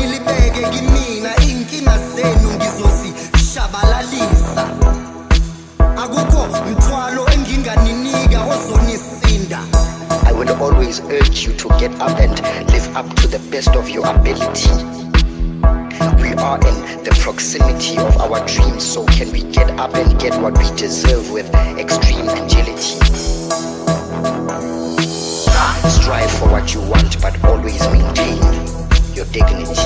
nilibeke kimina, inkinga zenu ngizozishabalalisa. Akukho mthwalo enginganinika ozonisinda. I will always urge you to get up and live up to the best of your ability. We are in the proximity of our dreams, so can we get up and get what we deserve with extreme agility? Strive for what you want, but always maintain your dignity.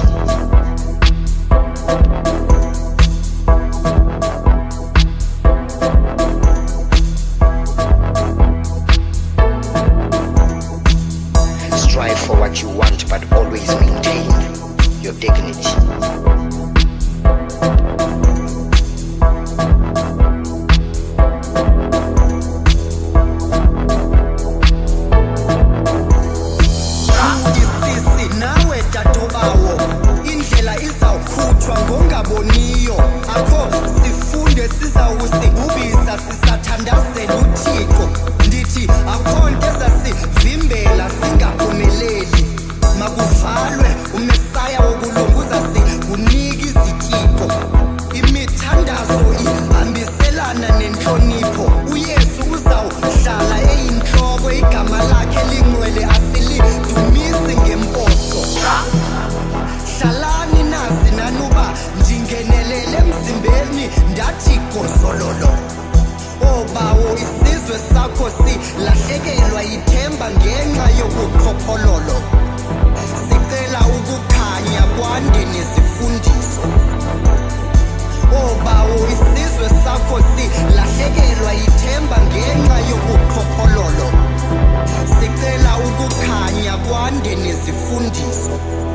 Strive for what you want, but always maintain your dignity. Ngongaboniyo akho sifunde sizawusibubisa sisathandazela uThixo. Ndithi akho nto ezasivimbela singaphumeleli. Makuvalwe uMesaya wokulunguza sikunika izithixo. Imithandazo ihambiselana nenhlonipho. UYesu uzawuhlala eyinhloko, igama lakhe lingcwele asilidumisi ngemposo. Hlalani nazi nanuba ndingenelele emzimbeni ndathi gozololo. Obawo isizwe sakho silahlekelwa ithemba ngenxa yobuqhophololo. Sicela ukukhanya kwande nezifundiso. Obawo isizwe sakho silahlekelwa ithemba ngenxa yobuqhophololo. Sicela ukukhanya kwande nezifundiso.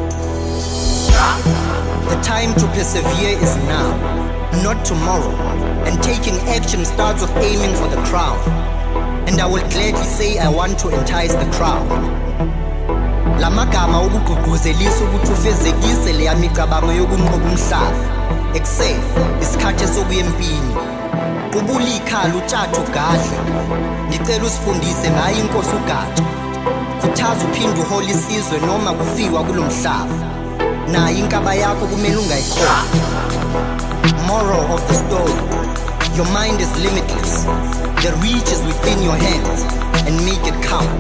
The time to persevere is now, not tomorrow, and taking action starts with aiming for the crown. And I will gladly say I want to entice the crowd. La magama ukugqugquzelisa ukuthi ufezekise le yamicabango yokunqoba umhlaba. Excel isikhathi sokuya empini. Qubula ikhala utshatha ugadle. Ngicela usifundise ngayo inkosi uGatsha. Khuthaza uphinde uhole isizwe noma kufiwa kulomhlaba. Na inkaba yakho kumele ungayikhohlwa. Moral of the story: your mind is limitless. The reach is within your hands, and make it count.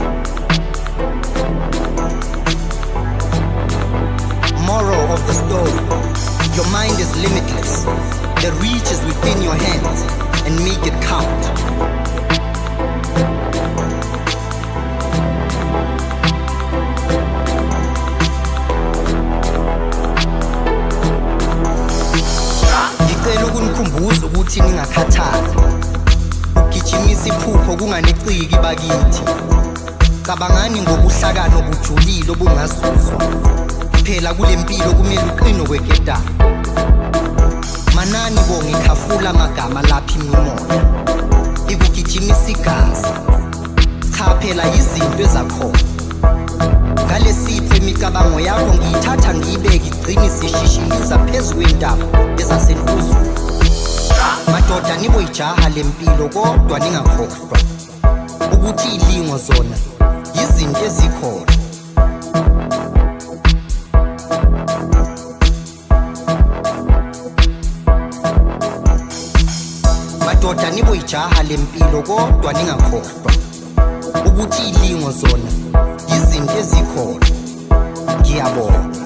Moral of the story: your mind is limitless. The reach is within your hands, and make it count. Ukunikhumbula ukuthi ningakhathali. Ugijimisa iphupho kunganeciki bakithi. Cabangani ngobuhlakano obujulile obungazuzwa. Phela kulempilo kumele uqine okweketana. Manani bo ngikhafula amagama lapha imimoya. Ikugijimisa igazi. Cha phela izinto ezakhona. Ngalesipho imicabango yakho ngiyithatha ngiyibeke igcine sishishiliza phezu kwentaba ezasenhluzweni. Madoda niboyijaha lempilo kodwa ningakhohlwa ukuthi ilingo zona izinto ezikhona. Madoda niboyijaha lempilo kodwa ningakhohlwa ukuthi ilingo zona izinto ezikhona. Ngiyabonga.